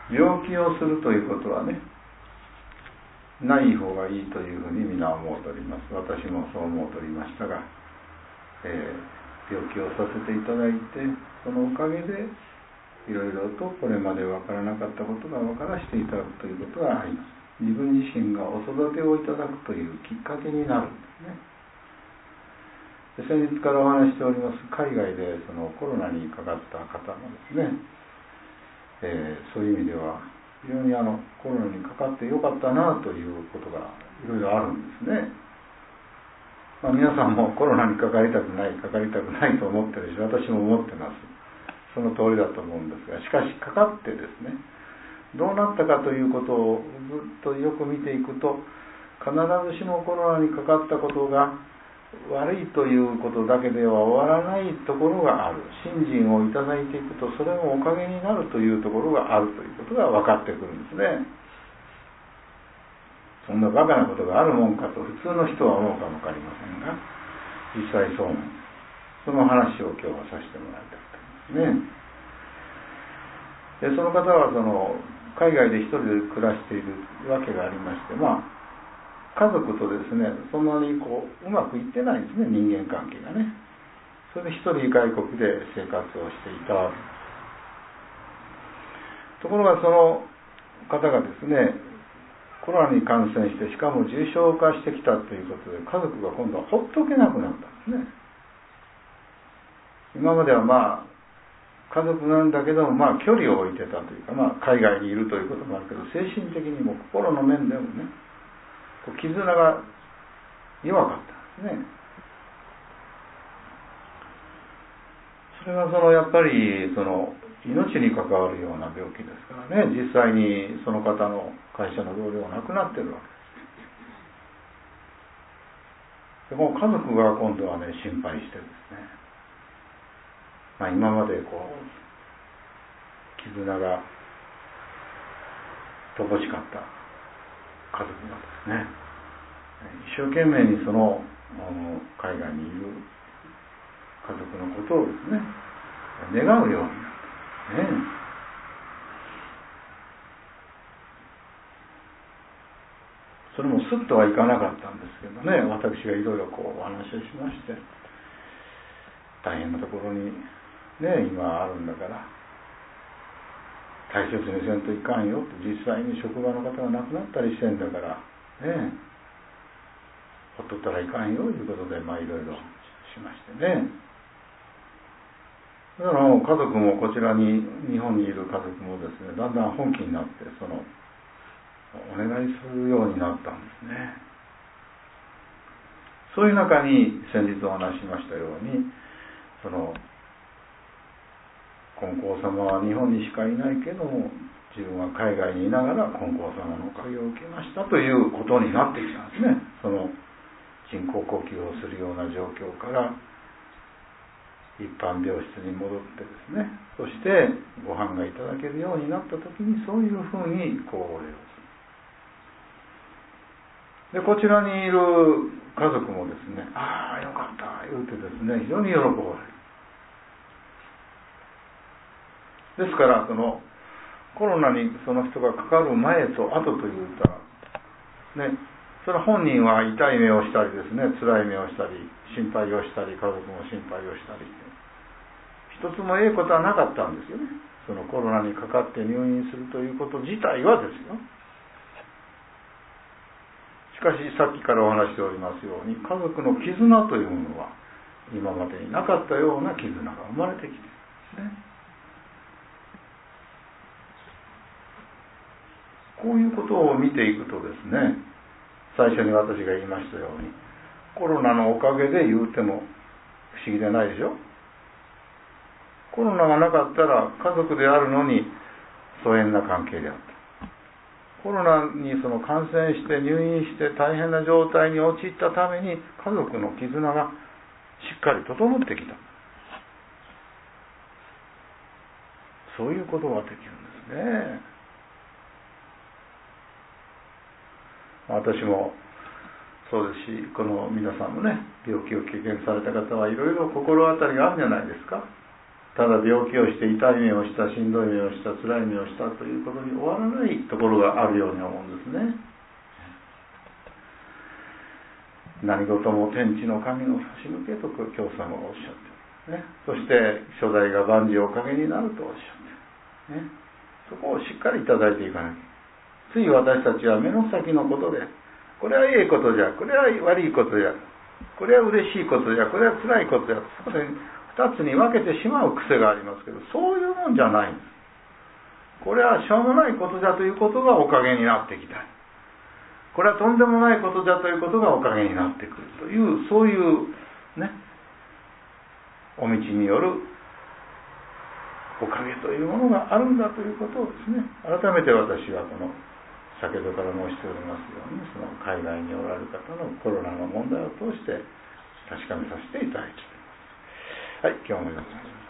病気をするということはね、ない方がいいというふうに皆思うとります。私もそう思うとりましたが、病気をさせていただいて、そのおかげでいろいろとこれまで分からなかったことが分からせていただくということがあります。自分自身がお育てをいただくというきっかけになるんですね。先日からお話しております海外でそのコロナにかかった方もですね、そういう意味では非常にコロナにかかってよかったなということがいろいろあるんですね。皆さんもコロナにかかりたくないと思ってるし、私も思ってます。その通りだと思うんですが、しかしかかってですね、どうなったかということをずっとよく見ていくと、必ずしもコロナにかかったことが悪いということだけでは終わらないところがある。信心をいただいていくと、それもおかげになるというところがあるということが分かってくるんですね。そんなバカなことがあるもんかと普通の人は思うかもわかりませんが、実際そうなんです。その話を今日はさせてもらいたいと思いますね。でその方は海外で一人で暮らしているわけがありまして、家族とですね、そんなにうまくいってないんですね、人間関係がね。それで一人外国で生活をしていたわけです。ところがその方がですね、コロナに感染して、しかも重症化してきたということで、家族が今度はほっとけなくなったんですね。今までは家族なんだけども、距離を置いてたというか、海外にいるということもあるけど、精神的にも心の面でもね、絆が弱かったんですね。それはやっぱり命に関わるような病気ですからね、実際にその方の会社の同僚が亡くなってるわけです。でも家族が今度はね、心配してですね、今まで絆が乏しかった家族がですね、一生懸命に海外にいる家族のことをですね、願うようになったね。それもスッとはいかなかったんですけどね、私がいろいろお話をしまして、大変なところにね、今あるんだから大切にせんといかんよって、実際に職場の方が亡くなったりしてんだからね、ほっとったらいかんよということで、いろいろしましてね。だから家族もこちらに日本にいる家族もですね、だんだん本気になってお願いするようになったんですね。そういう中に先日お話ししましたように、金光様は日本にしかいないけども、自分は海外にいながら金光様のおかげを受けましたということになってきたんですね。人工呼吸をするような状況から一般病室に戻ってですね、そしてご飯がいただけるようになった時に、そういうふうにお礼をする。でこちらにいる家族もですね、ああよかった言うてですね、非常に喜ばれる。ですからコロナにその人がかかる前と後というたらね、それは本人は痛い目をしたりですね、辛い目をしたり心配をしたり、家族も心配をしたり、一つもことはなかったんですよね。コロナにかかって入院するということ自体はですよ。しかしさっきからお話しておりますように、家族の絆というものは今までになかったような絆が生まれてきているんですね。こういうことを見ていくとですね、最初に私が言いましたように、コロナのおかげで言うても不思議でないでしょ。コロナがなかったら家族であるのに疎遠な関係であった。コロナに感染して入院して大変な状態に陥ったために、家族の絆がしっかり整ってきた。そういうことができるんですね。私もそうですし、皆さんもね、病気を経験された方はいろいろ心当たりがあるんじゃないですか。 ただ病気をして痛い目をした、しんどい目をした、辛い目をしたということに終わらないところがあるように思うんですね。何事も天地の神の差し向けと教祖様がおっしゃって、ね、そして初代が万事おかげになるとおっしゃって、ね、そこをしっかりいただいていかなきゃ。つい私たちは目の先のことで、これはいいことじゃ、これは悪いことじゃ、これは嬉しいことじゃ、これは辛いことじゃ、そこで二つに分けてしまう癖がありますけど、そういうもんじゃないんです。これはしょうもないことじゃということがおかげになってきた。これはとんでもないことじゃということがおかげになってくるという、そういうね、お道によるおかげというものがあるんだということをですね、改めて私はこの先ほどから申しておりますように、その海外におられる方のコロナの問題を通して確かめさせていただいております。はい、今日もよろしくお願いします。